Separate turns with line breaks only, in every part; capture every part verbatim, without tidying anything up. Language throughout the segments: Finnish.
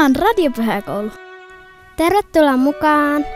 Tämä on Radiopyhäkoulu.
Tervetuloa mukaan!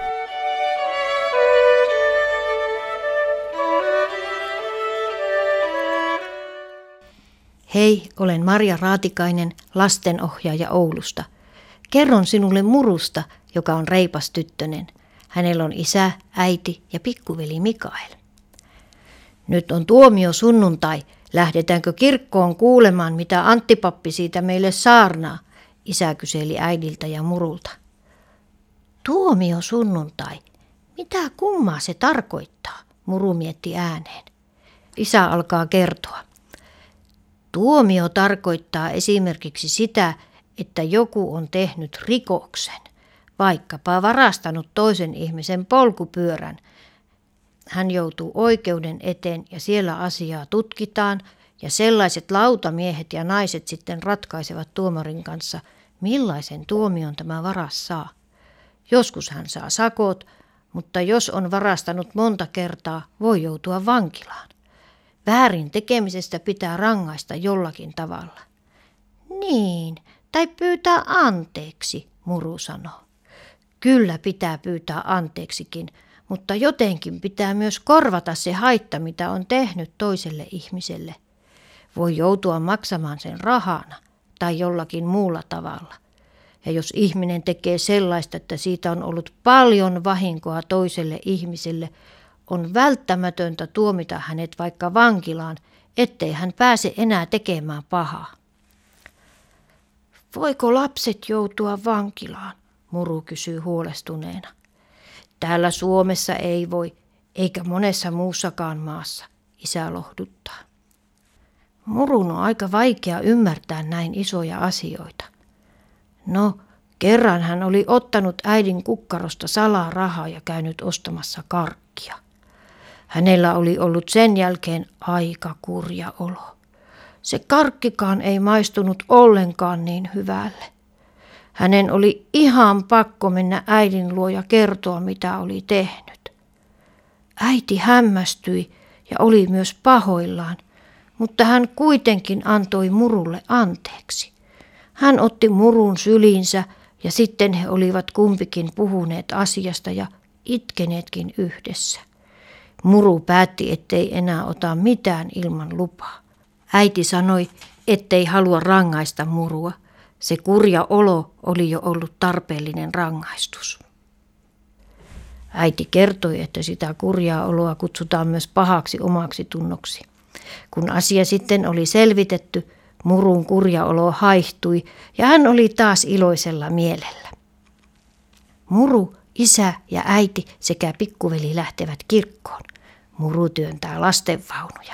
Hei, olen Marja Raatikainen, lastenohjaaja Oulusta. Kerron sinulle Murusta, joka on reipas tyttönen. Hänellä on isä, äiti ja pikkuveli Mikael. Nyt on tuomio sunnuntai. Lähdetäänkö kirkkoon kuulemaan, mitä Antti-pappi siitä meille saarnaa? Isä kyseli äidiltä ja Murulta. Tuomio sunnuntai. Mitä kummaa se tarkoittaa? Muru mietti ääneen. Isä alkaa kertoa. Tuomio tarkoittaa esimerkiksi sitä, että joku on tehnyt rikoksen, vaikkapa varastanut toisen ihmisen polkupyörän. Hän joutuu oikeuden eteen ja siellä asiaa tutkitaan ja sellaiset lautamiehet ja naiset sitten ratkaisevat tuomarin kanssa, millaisen tuomion tämä varas saa. Joskus hän saa sakot, mutta jos on varastanut monta kertaa, voi joutua vankilaan. Väärin tekemisestä pitää rangaista jollakin tavalla. Niin, tai pyytää anteeksi, Muru sanoo. Kyllä pitää pyytää anteeksikin, mutta jotenkin pitää myös korvata se haitta, mitä on tehnyt toiselle ihmiselle. Voi joutua maksamaan sen rahana tai jollakin muulla tavalla. Ja jos ihminen tekee sellaista, että siitä on ollut paljon vahinkoa toiselle ihmiselle, on välttämätöntä tuomita hänet vaikka vankilaan, ettei hän pääse enää tekemään pahaa. Voiko lapset joutua vankilaan? Muru kysyy huolestuneena. Täällä Suomessa ei voi, eikä monessa muussakaan maassa, isä lohduttaa. Murun on aika vaikea ymmärtää näin isoja asioita. No, kerran hän oli ottanut äidin kukkarosta salaa rahaa ja käynyt ostamassa karkkia. Hänellä oli ollut sen jälkeen aika kurja olo. Se karkkikaan ei maistunut ollenkaan niin hyvälle. Hänen oli ihan pakko mennä äidin luo ja kertoa, mitä oli tehnyt. Äiti hämmästyi ja oli myös pahoillaan, mutta hän kuitenkin antoi Murulle anteeksi. Hän otti Murun syliinsä ja sitten he olivat kumpikin puhuneet asiasta ja itkeneetkin yhdessä. Muru päätti, ettei enää ota mitään ilman lupaa. Äiti sanoi, ettei halua rangaista Murua. Se kurja olo oli jo ollut tarpeellinen rangaistus. Äiti kertoi, että sitä kurjaa oloa kutsutaan myös pahaksi omaksi tunnoksi. Kun asia sitten oli selvitetty, Murun kurja olo haihtui ja hän oli taas iloisella mielellä. Muru, isä ja äiti sekä pikkuveli lähtevät kirkkoon. Muru työntää lastenvaunuja.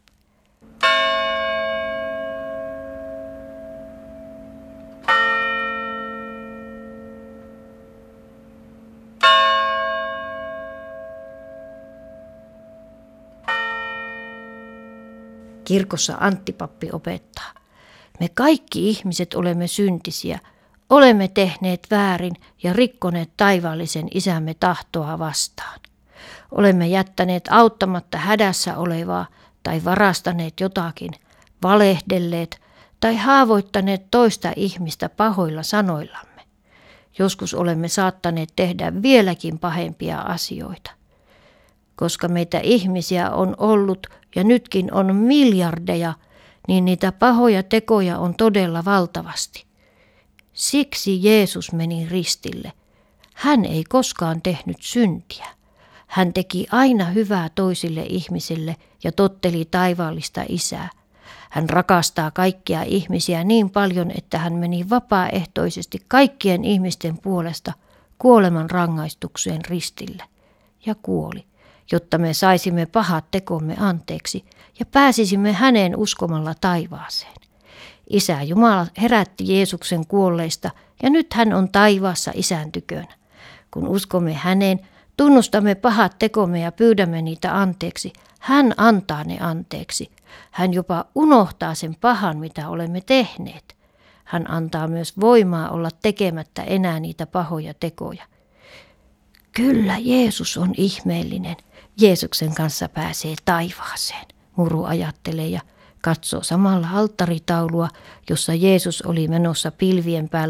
Kirkossa Antti-pappi opettaa. Me kaikki ihmiset olemme syntisiä, olemme tehneet väärin ja rikkoneet taivaallisen isämme tahtoa vastaan. Olemme jättäneet auttamatta hädässä olevaa tai varastaneet jotakin, valehdelleet tai haavoittaneet toista ihmistä pahoilla sanoillamme. Joskus olemme saattaneet tehdä vieläkin pahempia asioita. Koska meitä ihmisiä on ollut ja nytkin on miljardeja, niin niitä pahoja tekoja on todella valtavasti. Siksi Jeesus meni ristille. Hän ei koskaan tehnyt syntiä. Hän teki aina hyvää toisille ihmisille ja totteli taivaallista isää. Hän rakastaa kaikkia ihmisiä niin paljon, että hän meni vapaaehtoisesti kaikkien ihmisten puolesta kuoleman rangaistukseen ristille ja kuoli, jotta me saisimme pahat tekomme anteeksi ja pääsisimme häneen uskomalla taivaaseen. Isä Jumala herätti Jeesuksen kuolleista ja nyt hän on taivaassa isän tykönä. Kun uskomme häneen, tunnustamme pahat tekomme ja pyydämme niitä anteeksi. Hän antaa ne anteeksi. Hän jopa unohtaa sen pahan, mitä olemme tehneet. Hän antaa myös voimaa olla tekemättä enää niitä pahoja tekoja. Kyllä Jeesus on ihmeellinen. Jeesuksen kanssa pääsee taivaaseen, Muru ajattelee ja katsoo samalla alttaritaulua, jossa Jeesus oli menossa pilvien päällä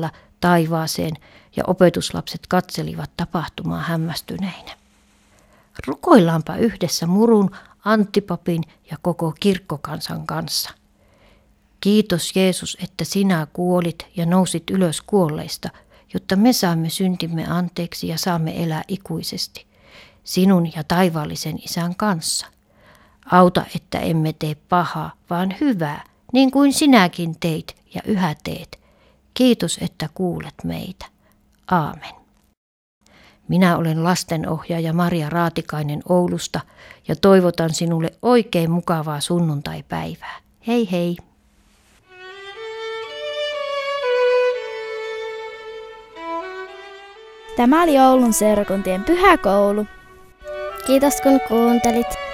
taivaaseen ja opetuslapset katselivat tapahtumaa hämmästyneinä. Rukoillaanpa yhdessä Murun, Anttipapin ja koko kirkkokansan kanssa. Kiitos Jeesus, että sinä kuolit ja nousit ylös kuolleista, jotta me saamme syntimme anteeksi ja saamme elää ikuisesti, sinun ja taivaallisen Isän kanssa. Auta, että emme tee pahaa, vaan hyvää, niin kuin sinäkin teit ja yhä teet. Kiitos, että kuulet meitä. Aamen. Minä olen lastenohjaaja Maria Raatikainen Oulusta ja toivotan sinulle oikein mukavaa sunnuntaipäivää. Hei hei!
Tämä oli Oulun seurakuntien pyhäkoulu.
Kiitos kun kuuntelit.